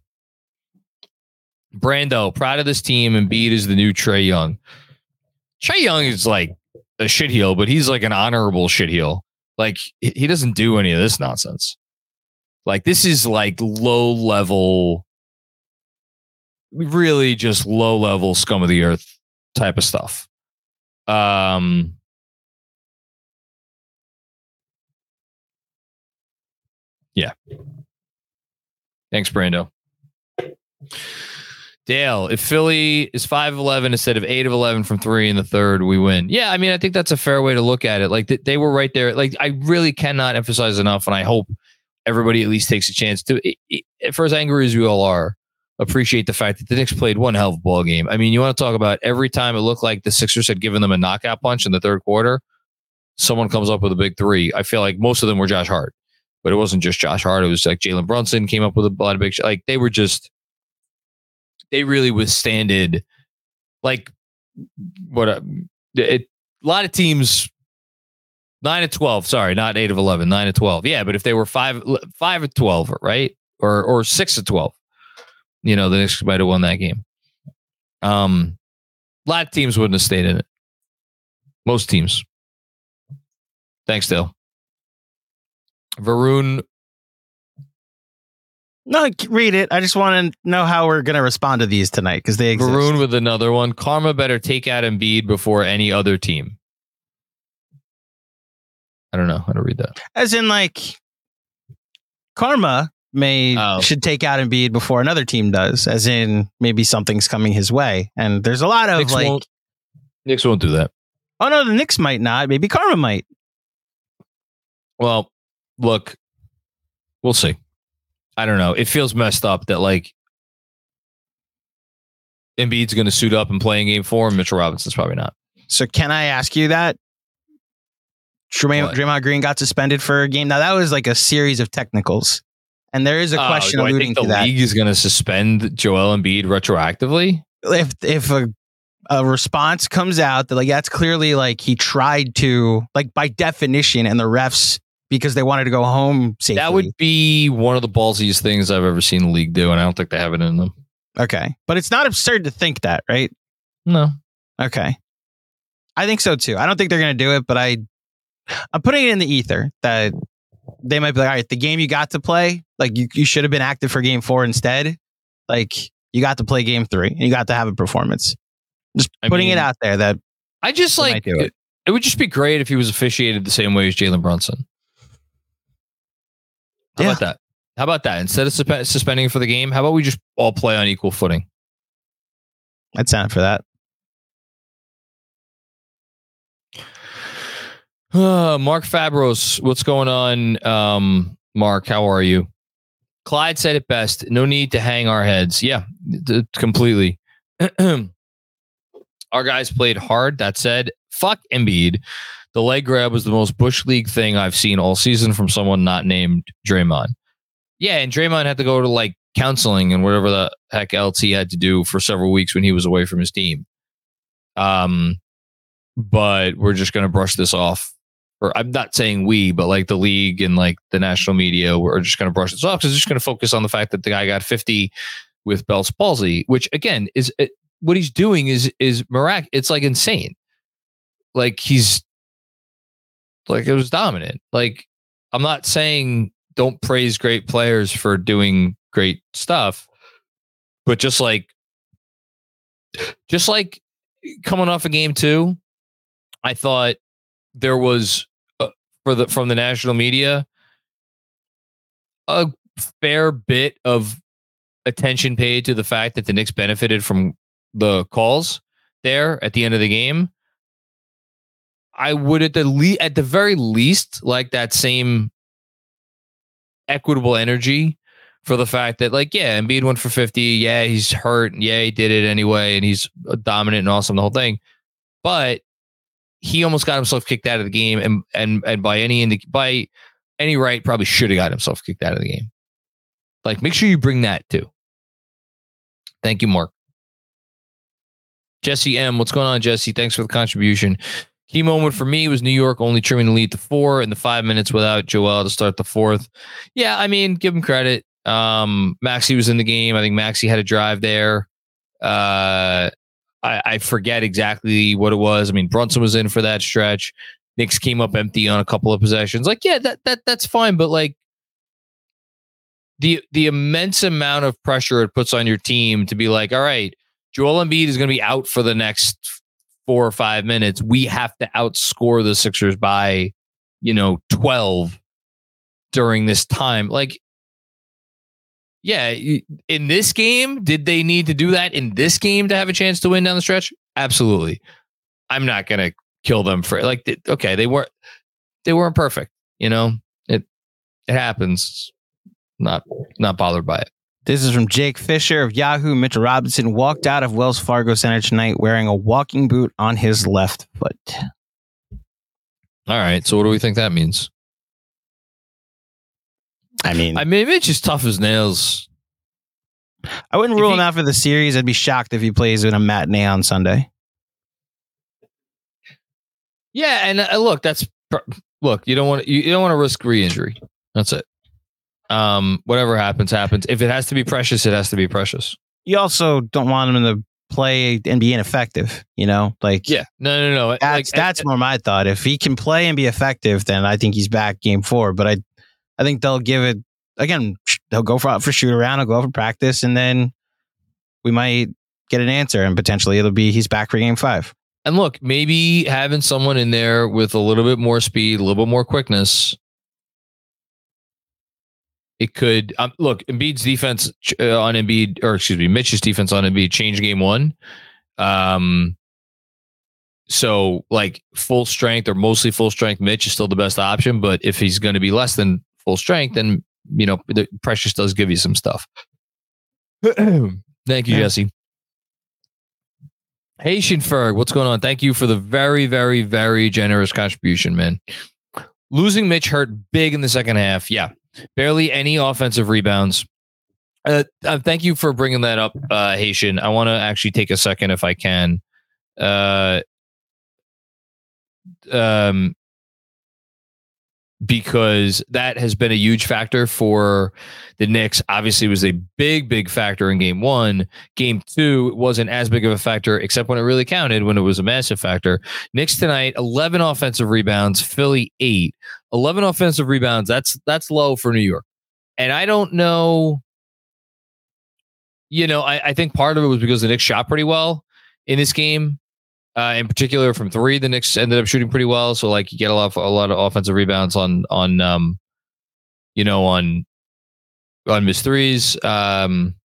Brando, proud of this team. Embiid is the new Trae Young. Trae Young is like a shitheel, but he's like an honorable shitheel. Like, he doesn't do any of this nonsense. Like, this is like low level, really just low level scum of the earth type of stuff. Yeah. Thanks, Brando. Dale, if Philly is 5 of 11 instead of 8 of 11 from 3 in the third, we win. Yeah, I mean, I think that's a fair way to look at it. Like, they were right there. Like, I really cannot emphasize enough, and I hope everybody at least takes a chance to, for as angry as we all are, appreciate the fact that the Knicks played one hell of a ball game. I mean, you want to talk about every time it looked like the Sixers had given them a knockout punch in the third quarter, someone comes up with a big three. I feel like most of them were Josh Hart, but it wasn't just Josh Hart. It was like Jalen Brunson came up with a lot of big, like they really withstanded, like a lot of teams. 9 of 12, sorry, not 8 of 11, 9 of 12. Yeah, but if they were 5 of 12, right? Or 6 of 12, you know, the Knicks might have won that game. A lot of teams wouldn't have stayed in it. Most teams. Thanks, Dale. Varun. No, read it. I just want to know how we're going to respond to these tonight because they exist. Varun with another one. Karma better take out Embiid before any other team. I don't know how to read that. As in, like, Karma should take out Embiid before another team does. As in, maybe something's coming his way. And there's a lot of Knicks won't do that. Oh no, the Knicks might not. Maybe Karma might. Well, look, we'll see. I don't know. It feels messed up that like Embiid's going to suit up and play in Game 4, and Mitchell Robinson's probably not. So can I ask you that? Draymond Green got suspended for a game. Now that was like a series of technicals, and there is a question alluding to that. The league is going to suspend Joel Embiid retroactively if a response comes out that like that's clearly like he tried to, like, by definition, and the refs, because they wanted to go home safely. That would be one of the ballsiest things I've ever seen the league do, and I don't think they have it in them. Okay, but it's not absurd to think that, right? No. Okay, I think so too. I don't think they're going to do it, but I'm putting it in the ether that they might be like, all right, the game you got to play, like you should have been active for Game 4 instead. Like, you got to play Game 3 and you got to have a performance. Just putting it out there that I just like it would just be great if he was officiated the same way as Jalen Brunson. How about that? How about that? Instead of suspending for the game, how about we just all play on equal footing? I'd sign up for that. Mark Fabros, what's going on? Mark, how are you? Clyde said it best. No need to hang our heads. Yeah, completely. Our guys played hard. That said, fuck Embiid. The leg grab was the most Bush League thing I've seen all season from someone not named Draymond. Yeah, and Draymond had to go to like counseling and whatever the heck else he had to do for several weeks when he was away from his team. But we're just going to brush this off. Or I'm not saying we, but like the league and like the national media, we're just going to brush this off because it's just going to focus on the fact that the guy got 50 with Bell's palsy, which again is what he's doing is miraculous. It's like insane. like he's like it was dominant. Like I'm not saying don't praise great players for doing great stuff, but just like coming off a game 2, I thought there was from the national media a fair bit of attention paid to the fact that the Knicks benefited from the calls there at the end of the game. I would at the very least like that same equitable energy for the fact that, like, yeah, Embiid went for 50. Yeah, he's hurt. Yeah, he did it anyway, and he's dominant and awesome, the whole thing. But he almost got himself kicked out of the game, and by any right, probably should have got himself kicked out of the game. Like, make sure you bring that too. Thank you, Mark. Jesse M. What's going on, Jesse? Thanks for the contribution. Key moment for me was New York only trimming the lead to 4 in the 5 minutes without Joel to start the 4th. Yeah, I mean, give him credit. Maxey was in the game. I think Maxey had a drive there. I forget exactly what it was. I mean, Brunson was in for that stretch. Knicks came up empty on a couple of possessions. Like, yeah, that's fine, but like the immense amount of pressure it puts on your team to be like, all right, Joel Embiid is going to be out for the next 4 or 5 minutes. We have to outscore the Sixers by, 12 during this time. Like, yeah, in this game, did they need to do that in this game to have a chance to win down the stretch? Absolutely. I'm not going to kill them for like, okay, they weren't perfect. It happens. Not bothered by it. This is from Jake Fisher of Yahoo. Mitchell Robinson walked out of Wells Fargo Center tonight wearing a walking boot on his left foot. All right. So what do we think that means? I mean, Mitch is tough as nails. I wouldn't rule him out for the series. I'd be shocked if he plays in a matinee on Sunday. Yeah, and you don't want to risk re-injury. That's it. Whatever happens. If it has to be Precious, it has to be Precious. You also don't want him to play and be ineffective, Like, yeah, no. That's more my thought. If he can play and be effective, then I think he's back game 4. But I think they'll give it again. They'll go for shoot around. They'll go for practice, and then we might get an answer, and potentially it'll be he's back for game 5. And look, maybe having someone in there with a little bit more speed, a little bit more quickness. It could Embiid's defense on Embiid, or excuse me, Mitch's defense on Embiid changed game 1. So like full strength or mostly full strength, Mitch is still the best option. But if he's going to be less than full strength, then the Precious does give you some stuff. Thank you, Jesse. Haitian Ferg, what's going on? Thank you for the very, very, very generous contribution, man. Losing Mitch hurt big in the second half. Yeah. Barely any offensive rebounds. Thank you for bringing that up, Haitian. I want to actually take a second if I can. Because that has been a huge factor for the Knicks. Obviously, it was a big, big factor in game 1. Game 2, it wasn't as big of a factor, except when it really counted, when it was a massive factor. Knicks tonight, 11 offensive rebounds, Philly 8. 11 offensive rebounds, that's low for New York. And I don't know, I think part of it was because the Knicks shot pretty well in this game. In particular from 3, the Knicks ended up shooting pretty well. So like you get a lot of offensive rebounds on missed threes. I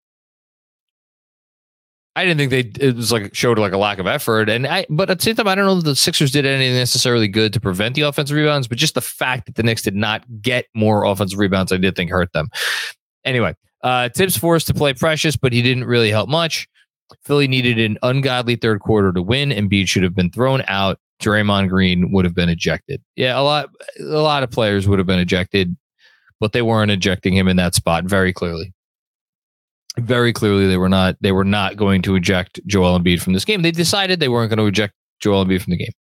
didn't think it was like showed like a lack of effort. But at the same time, I don't know that the Sixers did anything necessarily good to prevent the offensive rebounds, but just the fact that the Knicks did not get more offensive rebounds, I did think hurt them. Anyway, Tibbs forced to play Precious, but he didn't really help much. Philly needed an ungodly third quarter to win. Embiid should have been thrown out. Draymond Green would have been ejected. Yeah, a lot of players would have been ejected, but they weren't ejecting him in that spot very clearly. Very clearly, they were not going to eject Joel Embiid from this game. They decided they weren't going to eject Joel Embiid from the game.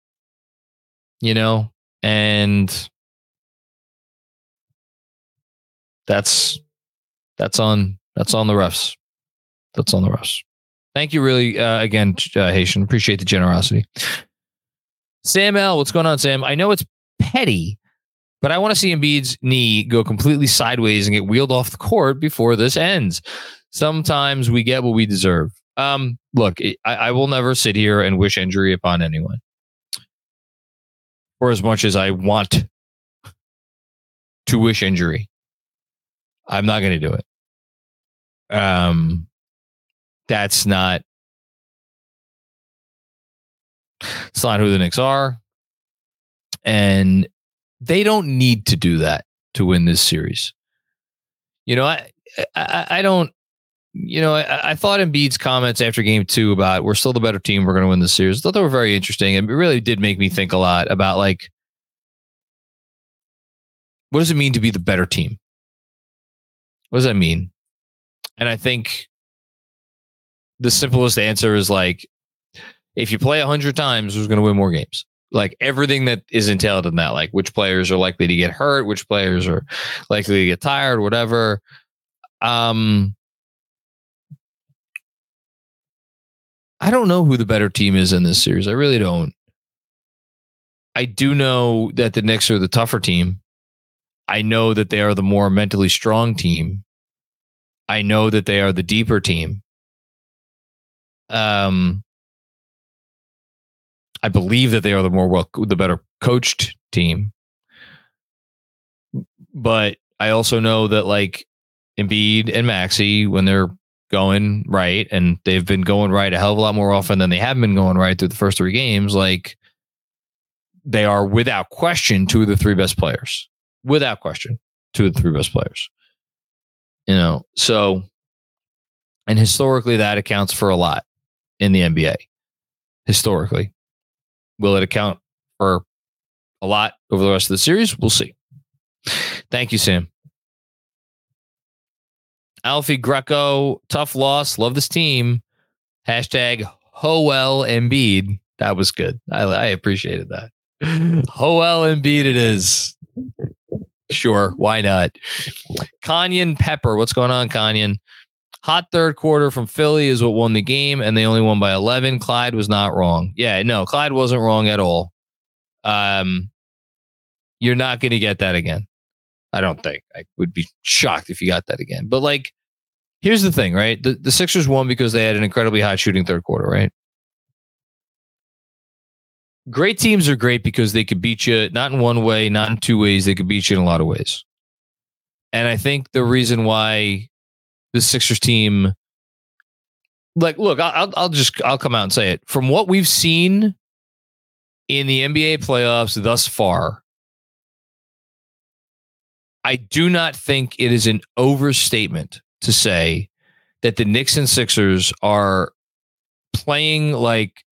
And that's on the refs. That's on the refs. Thank you, really, again, Haitian. Appreciate the generosity. Sam L., what's going on, Sam? I know it's petty, but I want to see Embiid's knee go completely sideways and get wheeled off the court before this ends. Sometimes we get what we deserve. Look, I will never sit here and wish injury upon anyone. Or as much as I want to wish injury, I'm not going to do it. That's not. It's not who the Knicks are. And they don't need to do that to win this series. You know, I don't, you know, I thought Embiid's comments after game 2 about we're still the better team, we're going to win this series, I thought they were very interesting. And it really did make me think a lot about, like, what does it mean to be the better team? What does that mean? And I think the simplest answer is, like, if you play 100 times, who's going to win more games? Like, everything that is entailed in that, like which players are likely to get hurt, which players are likely to get tired, whatever. I don't know who the better team is in this series. I really don't. I do know that the Knicks are the tougher team. I know that they are the more mentally strong team. I know that they are the deeper team. I believe that they are the better coached team. But I also know that, like, Embiid and Maxey, when they're going right, and they've been going right a hell of a lot more often than they have been going right through the first 3 games, like, they are without question 2 of the 3 best players. Without question, 2 of the 3 best players. You know, so, and historically that accounts for a lot in the NBA. Historically. Will it account for a lot over the rest of the series? We'll see. Thank you, Sam. Alfie Greco, tough loss. Love this team. Hashtag Joel Embiid. That was good. I appreciated that. Joel Embiid it is. Sure, why not? Kanyan Pepper. What's going on, Kanyan? Hot third quarter from Philly is what won the game, and they only won by 11. Clyde was not wrong. Yeah, no, Clyde wasn't wrong at all. You're not going to get that again. I don't think. I would be shocked if you got that again. But, like, here's the thing, right? The Sixers won because they had an incredibly hot shooting third quarter, right? Great teams are great because they could beat you not in one way, not in 2 ways. They could beat you in a lot of ways. And I think the reason why the Sixers team, like, look, I'll come out and say it. From what we've seen in the NBA playoffs thus far, I do not think it is an overstatement to say that the Knicks and Sixers are playing like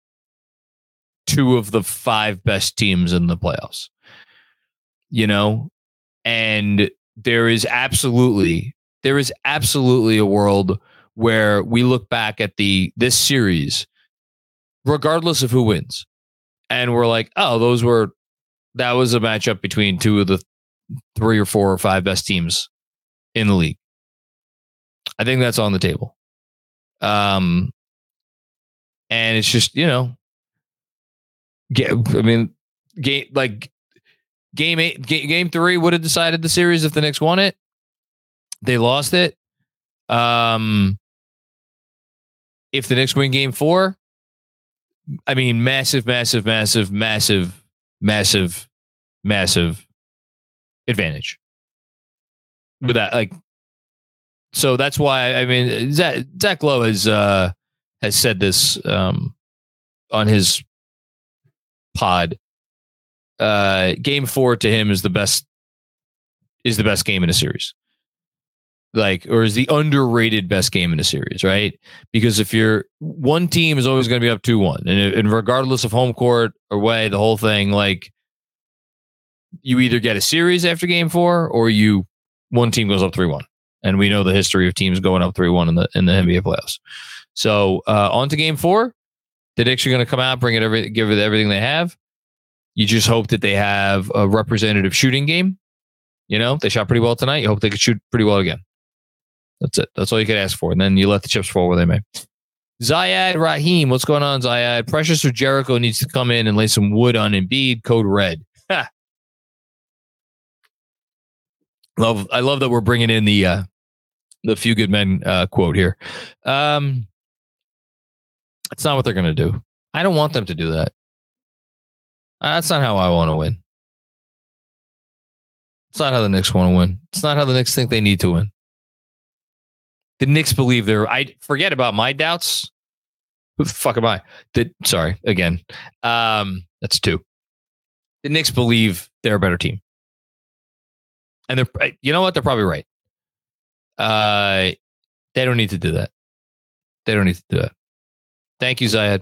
2 of the 5 best teams in the playoffs. You know, and there is absolutely a world where we look back at this series, regardless of who wins, and we're like, oh, that was a matchup between 2 of the 3 or 4 or 5 best teams in the league. I think that's on the table. And it's just, you know, game 3 would have decided the series if the Knicks won it. They lost it. If the Knicks win game 4, I mean, massive advantage. With that, like, so that's why, I mean, Zach Lowe has said this on his pod. Game 4 to him is the best game in a series. Like, or is the underrated best game in a series, right? Because if you're one team is always going to be up 2-1, and regardless of home court or away, the whole thing, like, you either get a series after game 4 or one team goes up 3-1, and we know the history of teams going up 3-1 in the NBA playoffs. So on to game 4, the Knicks are going to come out, give it everything they have. You just hope that they have a representative shooting game. You know, they shot pretty well tonight. You hope they could shoot pretty well again. That's it. That's all you could ask for. And then you let the chips fall where they may. Zayad Rahim, what's going on, Zayad? Precious or Jericho needs to come in and lay some wood on Embiid. Code red. I love that we're bringing in the Few Good Men quote here. That's not what they're going to do. I don't want them to do that. That's not how I want to win. It's not how the Knicks want to win. It's not how the Knicks think they need to win. The Knicks believe I forget about my doubts. Who the fuck am I? Sorry, again. That's two. The Knicks believe they're a better team. And you know what? They're probably right. They don't need to do that. They don't need to do that. Thank you, Zayed.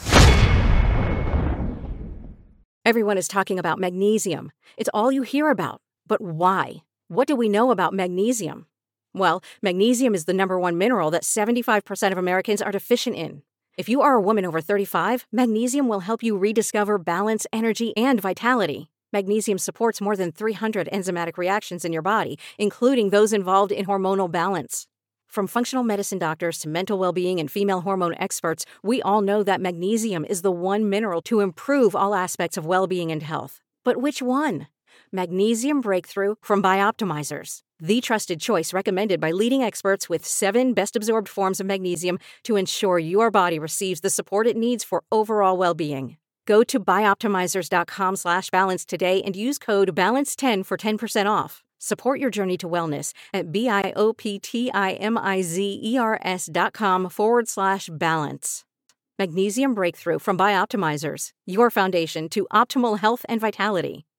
Everyone is talking about magnesium. It's all you hear about. But why? What do we know about magnesium? Well, magnesium is the number one mineral that 75% of Americans are deficient in. If you are a woman over 35, magnesium will help you rediscover balance, energy, and vitality. Magnesium supports more than 300 enzymatic reactions in your body, including those involved in hormonal balance. From functional medicine doctors to mental well-being and female hormone experts, we all know that magnesium is the one mineral to improve all aspects of well-being and health. But which one? Magnesium Breakthrough from Bioptimizers, the trusted choice recommended by leading experts with 7 best-absorbed forms of magnesium to ensure your body receives the support it needs for overall well-being. Go to bioptimizers.com/balance today and use code BALANCE10 for 10% off. Support your journey to wellness at bioptimizers.com/balance. Magnesium Breakthrough from Bioptimizers, your foundation to optimal health and vitality.